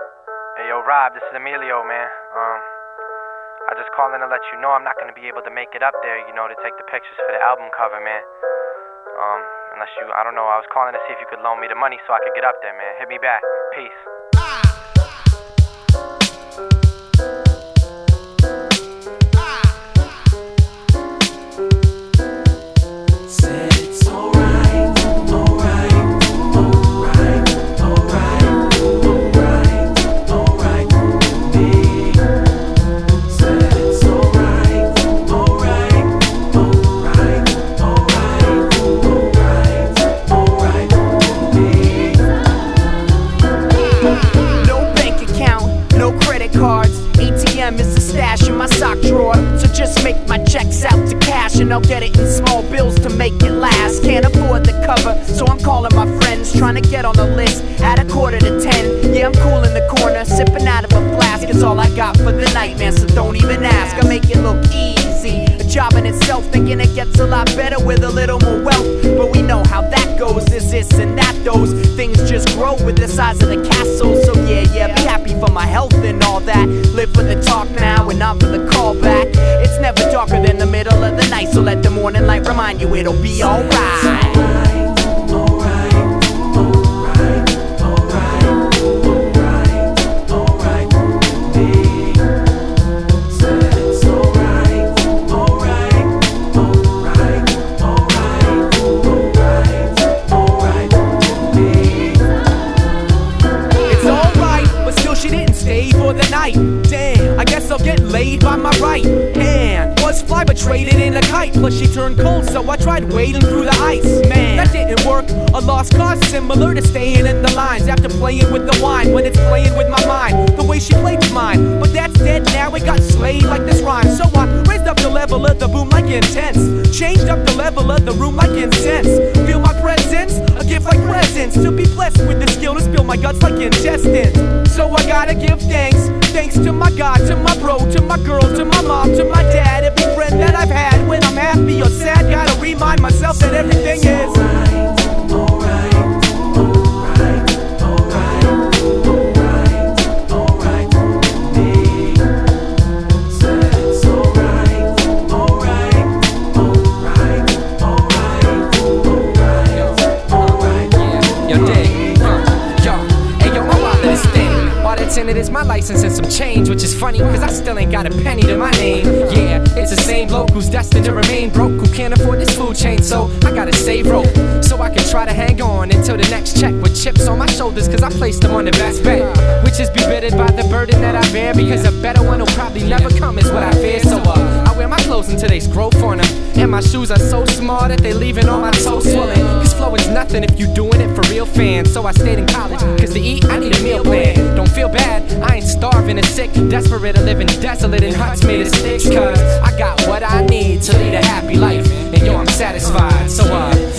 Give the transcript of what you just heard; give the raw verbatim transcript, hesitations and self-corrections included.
Hey, yo, Rob, this is Emilio, man. Um, I just calling to let you know I'm not gonna be able to make it up there, you know, to take the pictures for the album cover, man. Um, unless you, I don't know, I was calling to see if you could loan me the money so I could get up there, man. Hit me back. Peace. A T M is a stash in my sock drawer, so just make my checks out to cash and I'll get it in small bills to make it last. Can't afford the cover, so I'm calling my friends, trying to get on the list at a quarter to ten. Yeah, I'm cool in the corner, sipping out of a flask. It's all I got for the night, man, so don't even ask. I make it look easy, a job in itself, thinking it gets a lot better with a little more wealth. But we know how that goes, this, this, and that, those things just grow with the size of the castle. So yeah, yeah, be happy for my health and all that. Live for the talk now and not for the call back. It's never darker than the middle of the night, so let the morning light remind you it'll be alright. Damn, I guess I'll get laid by my right hand. Was fly but traded in a kite, plus she turned cold, so I tried wading through the ice. Man, that didn't work. A lost cause similar to staying in the lines after playing with the wine when it's playing with my mind. The way she played with mine, but that's dead now. It got slayed like this rhyme. So I raised up the level of the boom like intense, changed up the level of the room like incense. Feel my presence, a gift like presents, to be blessed with the skill to spill my guts like intestines. So I gotta give thanks. Thanks to my God, to my bro, to my girl, to my mom, to my dad, every friend that I've had. When I'm happy or sad, gotta remind myself that everything is alright, alright, alright, alright, alright, alright with me. Said it's alright, alright, alright, alright, alright, alright. Yeah, yo, dig, uh, yo, hey, yo, my wallet is steady. All that's in it is my license and some change, which is funny, cause I still ain't got a penny to my name. Yeah, it's the same bloke who's destined to remain broke, who can't afford this food chain, so I gotta save rope, so I can try to hang on until the next check with chips on my shoulders, cause I placed them on the best bet, which is be bittered by the burden that I bear, because a better one will probably never come is what I fear. So uh, I wear my clothes until there's growth on them, and my shoes are so small that they leaving all my toes swollen, cause flow is nothing if you doing it for real fans. So I stayed in college, cause to eat I need a meal plan. Don't feel bad, I ain't starving or sick, desperate or living desolate in huts made of sticks, cause I got what I need to lead a happy life, and yo, I'm satisfied. So uh